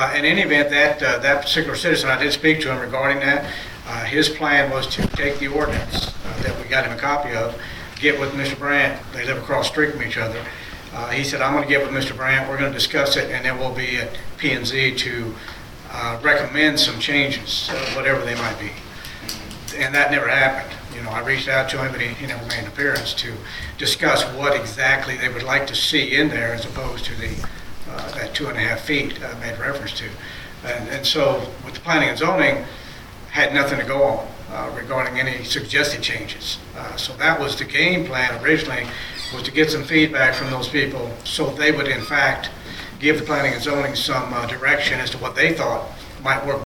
In any event, that particular citizen, I did speak to him regarding that. His plan was to take the ordinance that we got him a copy of, get with Mr. Brandt. They live across the street from each other. He said, I'm going to get with Mr. Brandt, we're going to discuss it, and then we'll be at P&Z to recommend some changes, whatever they might be. And that never happened. I reached out to him, but he never made an appearance to discuss what exactly they would like to see in there as opposed to that 2.5 feet I made reference to. And so with the planning and zoning, had nothing to go on regarding any suggested changes. So that was the game plan originally, was to get some feedback from those people so they would in fact give the planning and zoning some direction as to what they thought might work